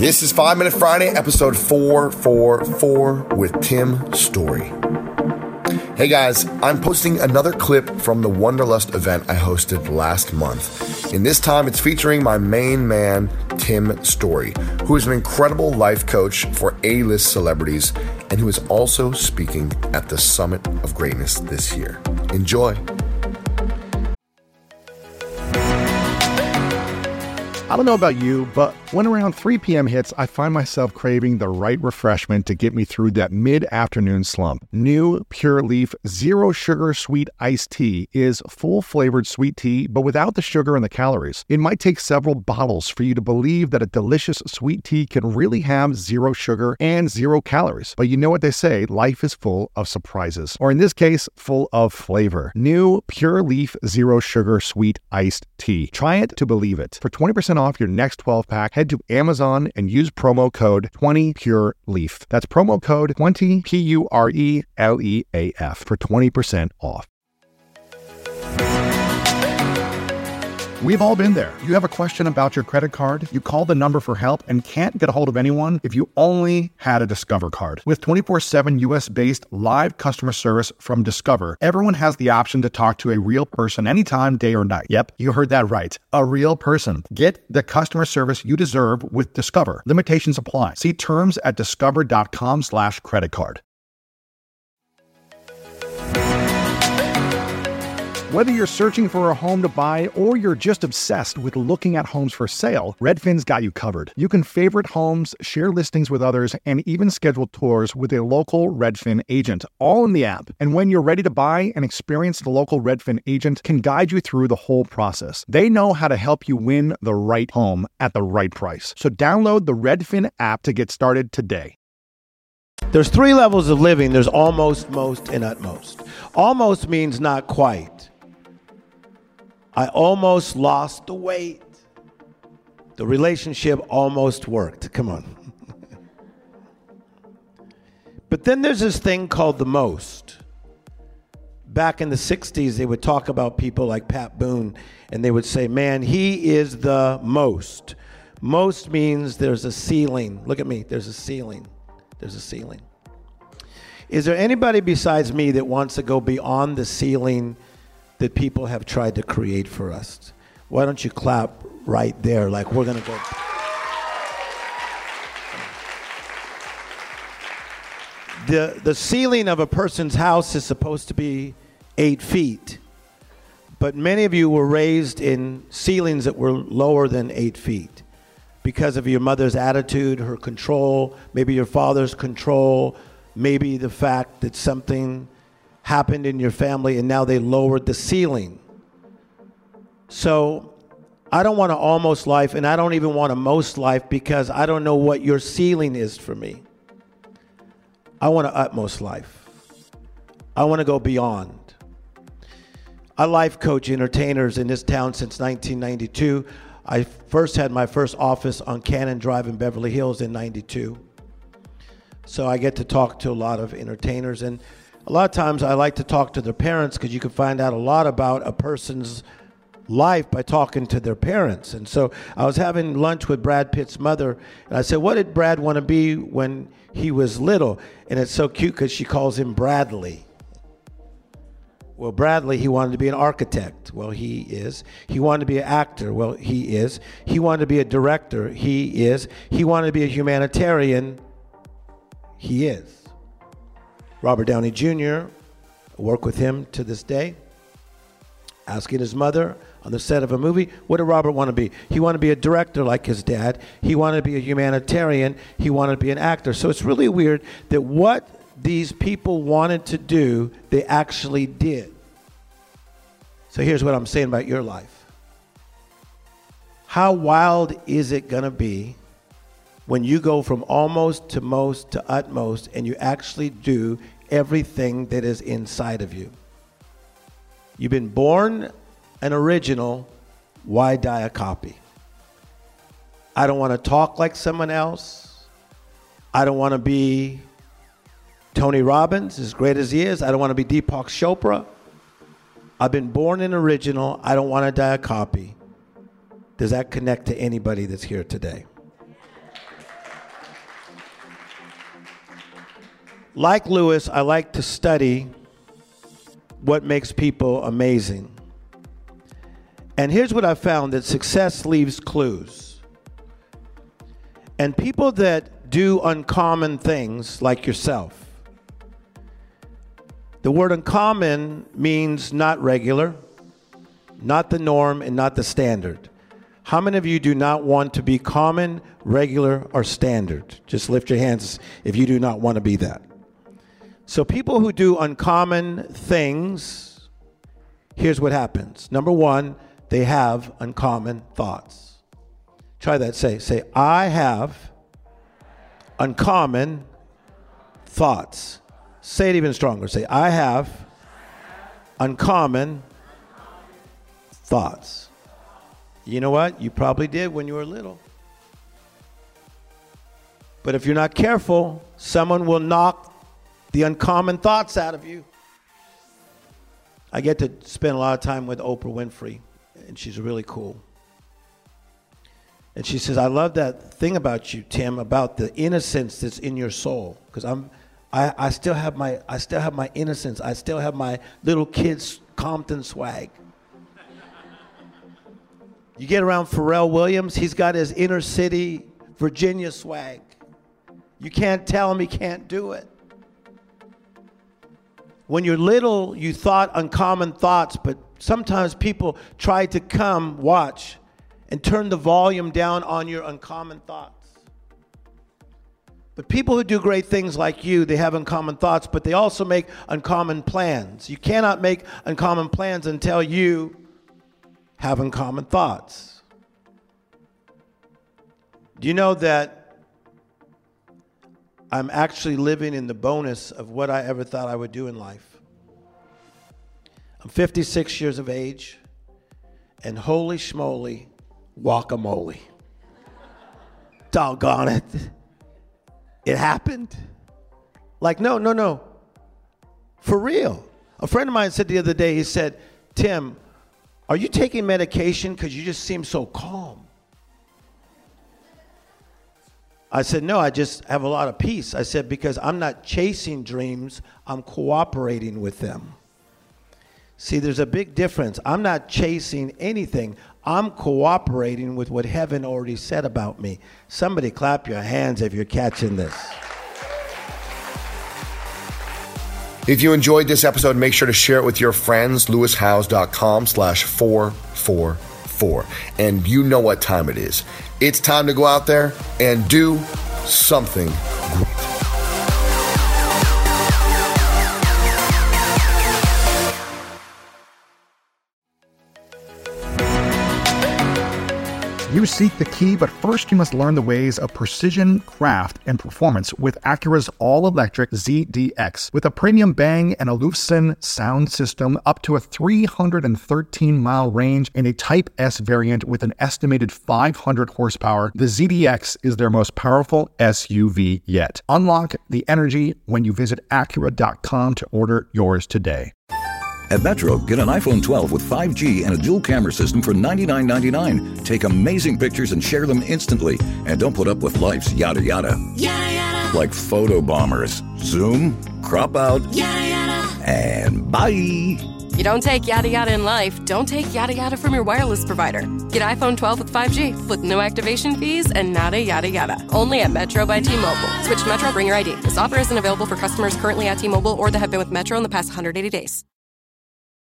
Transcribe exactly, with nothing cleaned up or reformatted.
This is five Minute Friday, episode four forty-four with Tim Story. Hey guys, I'm posting another clip from the Wanderlust event I hosted last month. And this time it's featuring my main man, Tim Story, who is an incredible life coach for A-list celebrities and who is also speaking at the Summit of Greatness this year. Enjoy. I don't know about you, but when around three p.m. hits, I find myself craving the right refreshment to get me through that mid-afternoon slump. New Pure Leaf Zero Sugar Sweet Iced Tea is full-flavored sweet tea, but without the sugar and the calories. It might take several bottles for you to believe that a delicious sweet tea can really have zero sugar and zero calories. But you know what they say, life is full of surprises. Or in this case, full of flavor. New Pure Leaf Zero Sugar Sweet Iced Tea. Try it to believe it. For twenty percent off your next twelve pack, head to Amazon and use promo code twenty pure leaf. That's promo code twenty P U R E L E A F for twenty percent off. We've all been there. You have a question about your credit card, you call the number for help and can't get a hold of anyone if you only had a Discover card. With twenty-four seven U S-based live customer service from Discover, everyone has the option to talk to a real person anytime, day or night. Yep, you heard that right. A real person. Get the customer service you deserve with Discover. Limitations apply. See terms at discover.com slash credit card. Whether you're searching for a home to buy or you're just obsessed with looking at homes for sale, Redfin's got you covered. You can favorite homes, share listings with others, and even schedule tours with a local Redfin agent, all in the app. And when you're ready to buy, an experienced local Redfin agent can guide you through the whole process. They know how to help you win the right home at the right price. So download the Redfin app to get started today. There's three levels of living. There's almost, most, and utmost. Almost means not quite. I almost lost the weight. The relationship almost worked. Come on. But then there's this thing called the most. Back in the sixties, they would talk about people like Pat Boone, and they would say, man, he is the most. Most means there's a ceiling. Look at me. There's a ceiling. There's a ceiling. Is there anybody besides me that wants to go beyond the ceiling that people have tried to create for us? Why don't you clap right there like we're going to go. The, the ceiling of a person's house is supposed to be eight feet. But many of you were raised in ceilings that were lower than eight feet because of your mother's attitude, her control, maybe your father's control, maybe the fact that something happened in your family and now they lowered the ceiling. So I don't want an almost life and I don't even want a most life because I don't know what your ceiling is for me. I want an utmost life. I want to go beyond. I life coach entertainers in this town since nineteen ninety-two. I first had my first office on Cannon Drive in Beverly Hills in ninety-two. So I get to talk to a lot of entertainers, and a lot of times I like to talk to their parents because you can find out a lot about a person's life by talking to their parents. And so I was having lunch with Brad Pitt's mother, and I said, what did Brad want to be when he was little? And it's so cute because she calls him Bradley. Well, Bradley, he wanted to be an architect. Well, he is. He wanted to be an actor. Well, he is. He wanted to be a director. He is. He wanted to be a humanitarian. He is. Robert Downey Junior, I work with him to this day. Asking his mother on the set of a movie, what did Robert want to be? He wanted to be a director like his dad. He wanted to be a humanitarian. He wanted to be an actor. So it's really weird that what these people wanted to do, they actually did. So here's what I'm saying about your life. How wild is it going to be when you go from almost to most to utmost and you actually do everything that is inside of you? You've been born an original, why die a copy? I don't want to talk like someone else. I don't want to be Tony Robbins, as great as he is. I don't want to be Deepak Chopra. I've been born an original. I don't want to die a copy. Does that connect to anybody that's here today? Like Lewis, I like to study what makes people amazing. And here's what I found, that success leaves clues. And people that do uncommon things, like yourself. The word uncommon means not regular, not the norm, and not the standard. How many of you do not want to be common, regular, or standard? Just lift your hands if you do not want to be that. So people who do uncommon things, here's what happens. Number one, they have uncommon thoughts. Try that. Say, say, I have uncommon thoughts. Say it even stronger. Say, I have uncommon thoughts. You know what? You probably did when you were little. But if you're not careful, someone will knock the uncommon thoughts out of you. I get to spend a lot of time with Oprah Winfrey, and she's really cool. And she says, I love that thing about you, Tim, about the innocence that's in your soul. Because I'm I, I still have my I still have my innocence. I still have my little kid's Compton swag. You get around Pharrell Williams, he's got his inner city Virginia swag. You can't tell him he can't do it. When you're little, you thought uncommon thoughts, but sometimes people try to come, watch, and turn the volume down on your uncommon thoughts. But people who do great things like you, they have uncommon thoughts, but they also make uncommon plans. You cannot make uncommon plans until you have uncommon thoughts. Do you know that I'm actually living in the bonus of what I ever thought I would do in life? I'm fifty-six years of age, and holy schmoly, guacamole. Doggone it. It happened. Like, no, no, no. For real. A friend of mine said the other day, he said, Tim, are you taking medication because you just seem so calm? I said, no, I just have a lot of peace. I said, because I'm not chasing dreams, I'm cooperating with them. See, there's a big difference. I'm not chasing anything. I'm cooperating with what heaven already said about me. Somebody clap your hands if you're catching this. If you enjoyed this episode, make sure to share it with your friends, lewis howes dot com slash four four four. And you know what time it is. It's time to go out there and do something great. You seek the key, but first you must learn the ways of precision, craft, and performance with Acura's all-electric Z D X. With a premium Bang and Olufsen sound system, up to a three hundred thirteen mile range, and a Type S variant with an estimated five hundred horsepower, the Z D X is their most powerful S U V yet. Unlock the energy when you visit Acura dot com to order yours today. At Metro, get an iPhone twelve with five G and a dual camera system for ninety-nine ninety-nine. Take amazing pictures and share them instantly. And don't put up with life's yada yada. Yada yada. Like photo bombers. Zoom, crop out, yada yada. And bye. You don't take yada yada in life, don't take yada yada from your wireless provider. Get iPhone twelve with five G with no activation fees and nada yada yada. Only at Metro by T-Mobile. Switch to Metro, bring your I D. This offer isn't available for customers currently at T-Mobile or that have been with Metro in the past one hundred eighty days.